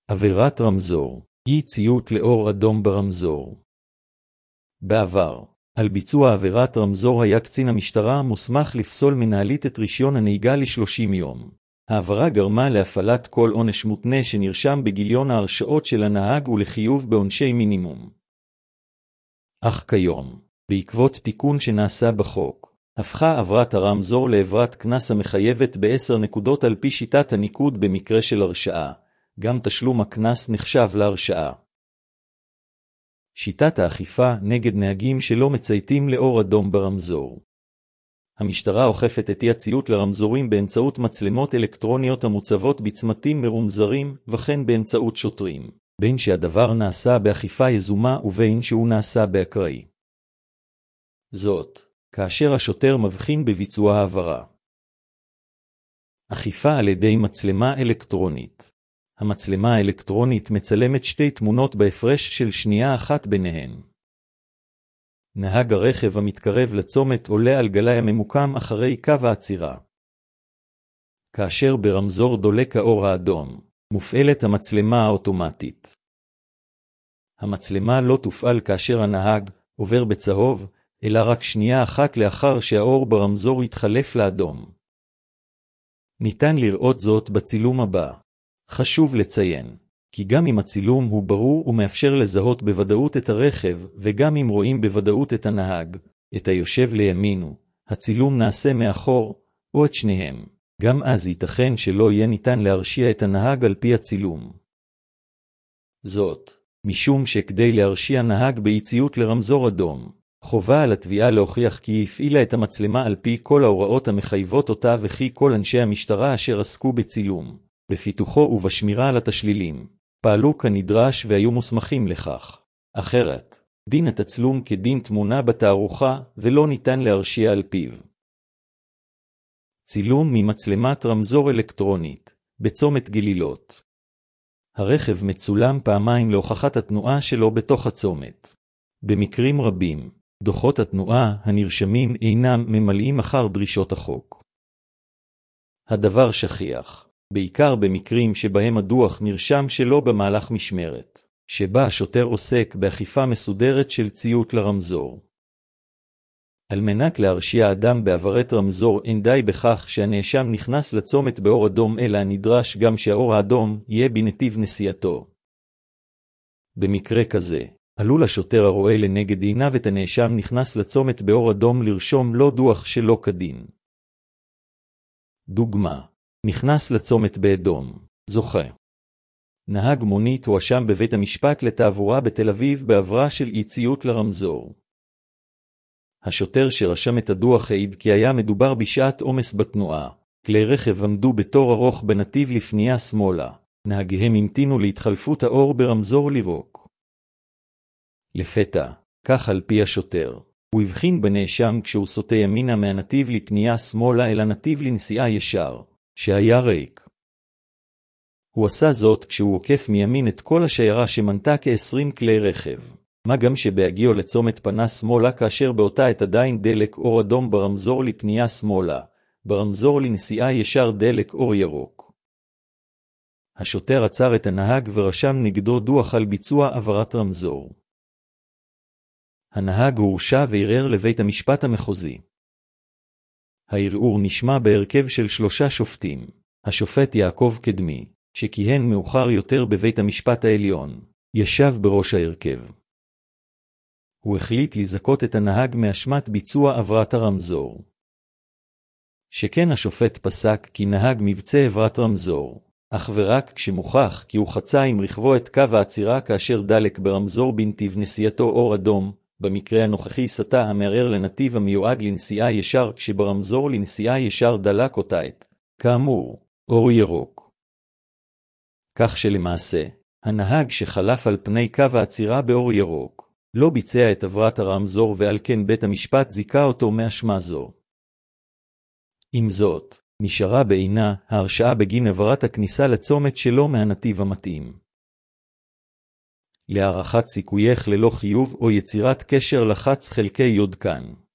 עבירת רמזור, אי ציות לאור אדום ברמזור. בעבר, על ביצוע עבירת רמזור היה קצין המשטרה מוסמך לפסול מנהלית את רישיון הנהיגה ל-30 יום. העברה גרמה להפעלת כל עונש מותנה שנרשם בגיליון ההרשאות של הנהג ולחיוב בעונשי מינימום. אך כיום, בעקבות תיקון שנעשה בחוק, הפכה עבירת הרמזור לעבירת קנס המחייבת ב10 נקודות על פי שיטת הניקוד במקרה של הרשעה. גם תשלום הקנס נחשב להרשעה. שיטת האכיפה נגד נהגים שלא מצייתים לאור אדום ברמזור. המשטרה אוכפת את אי-הציות לרמזורים באמצעות מצלמות אלקטרוניות המוצבות בצמתים מרומזרים וכן באמצעות שוטרים, בין שהדבר נעשה באכיפה יזומה ובין שהוא נעשה באקראי. זאת, כאשר השוטר מבחין בביצוע העברה. אכיפה על ידי מצלמה אלקטרונית. המצלמה האלקטרונית מצלמת 2 תמונות בהפרש של שנייה אחת ביניהן. נהג הרכב המתקרב לצומת עולה על גלאי הממוקם אחרי קו העצירה. כאשר ברמזור דולק האור האדום, מופעלת המצלמה האוטומטית. המצלמה לא תופעל כאשר הנהג עובר בצהוב, אלא רק שנייה אחת לאחר שהאור ברמזור יתחלף לאדום. ניתן לראות זאת בצילום הבא. חשוב לציין, כי גם אם הצילום הוא ברור ומאפשר לזהות בוודאות את הרכב, וגם אם רואים בוודאות את הנהג, את היושב לימינו, הצילום נעשה מאחור, או את שניהם. גם אז ייתכן שלא יהיה ניתן להרשיע את הנהג על פי הצילום. זאת, משום שכדי להרשיע נהג באי-ציות לרמזור אדום, חובה על התביעה להוכיח כי היא הפעילה את המצלמה על פי כל ההוראות המחייבות אותה וכי כל אנשי המשטרה אשר עסקו בצילום, בפיתוחו ובשמירה על התשלילים, פעלו כנדרש והיו מוסמכים לכך. אחרת, דין התצלום כדין תמונה בתערוכה ולא ניתן להרשיע על פיו. צילום ממצלמת רמזור אלקטרונית, בצומת גלילות. הרכב מצולם פעמיים להוכחת התנועה שלו בתוך הצומת. במקרים רבים, דוחות התנועה הנרשמים אינם ממלאים אחר דרישות החוק. הדבר שכיח, בעיקר במקרים שבהם הדוח נרשם שלא במהלך משמרת, שבה השוטר עוסק באכיפה מסודרת של ציות לרמזור. על מנת להרשיע אדם בעבירת רמזור אין די בכך שהנאשם נכנס לצומת באור אדום, אלא נדרש גם שהאור האדום יהיה בנתיב נסיעתו. במקרה כזה, עלול השוטר הרואה לנגד עיניו את הנאשם נכנס לצומת באור אדום לרשום לו דוח שלא כדין. דוגמה, נכנס לצומת באדום, זוכה. נהג מונית הואשם בבית המשפט לתעבורה בתל אביב בעבירה של אי-ציות לרמזור. השוטר שרשם את הדוח העיד כי היה מדובר בשעת עומס בתנועה. כלי רכב עמדו בתור ארוך בנתיב לפנייה שמאלה. נהגיהם המתינו להתחלפות האור ברמזור לירוק. לפתע, כך על פי השוטר, הוא הבחין בנאשם כשהוא סוטה ימינה מהנתיב לפנייה שמאלה אל הנתיב לנסיעה ישר, שהיה ריק. הוא עשה זאת כשהוא עוקף מימין את כל השיירה שמנתה כ-20 כלי רכב. מה גם שבהגיעו לצומת פנה שמאלה כאשר באותה עת עדיין דלק אור אדום ברמזור לפנייה שמאלה, ברמזור לנסיעה ישר דלק אור ירוק. השוטר עצר את הנהג ורשם נגדו דוח על ביצוע עבירת רמזור. הנהג הורשע וערער לבית המשפט המחוזי. הערעור נשמע בהרכב של 3 שופטים. השופט יעקב קדמי, שכיהן מאוחר יותר בבית המשפט העליון, ישב בראש ההרכב. הוא החליט לזכות את הנהג מאשמת ביצוע עבירת הרמזור. שכן השופט פסק כי נהג מבצע עבירת רמזור, אך ורק כשמוכח כי הוא חצה עם רכבו את קו העצירה כאשר דלק ברמזור בנתיב נסיעתו אור אדום, במקרה הנוכחי סטה המערער לנתיב המיועד לנסיעה ישר כשברמזור לנסיעה ישר דלק אותה עת, כאמור, אור ירוק. כך שלמעשה, הנהג שחלף על פני קו העצירה באור ירוק, לא ביצע את עבירת הרמזור ועל כן בית המשפט זיכה אותו מאשמה זו. עם זאת, נשארה בעינה ההרשעה בגין עבירת הכניסה לצומת שלא מהנתיב המתאים. להערכת סיכוייך ללא חיוב או יצירת קשר לחץ חלקי יוד כאן.